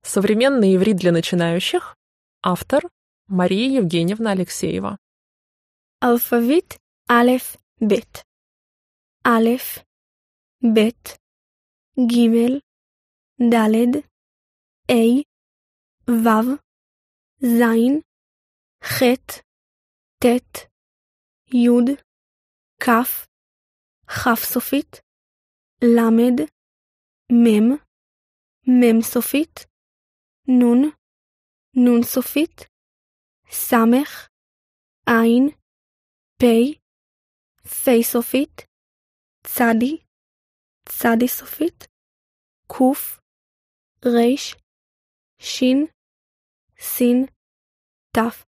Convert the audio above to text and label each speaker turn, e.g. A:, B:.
A: Современный иврит для начинающих. Автор Мария Евгеньевна Алексеева.
B: אלפביט א' ב' א' ב' ג' ד' ה' ו' ז' ח' ט' י' כ' כ' סופית למד מם מם סופית נון נון סופית סמך עין פי פי סופית צדי צדי סופית קוף ריש שין סין תף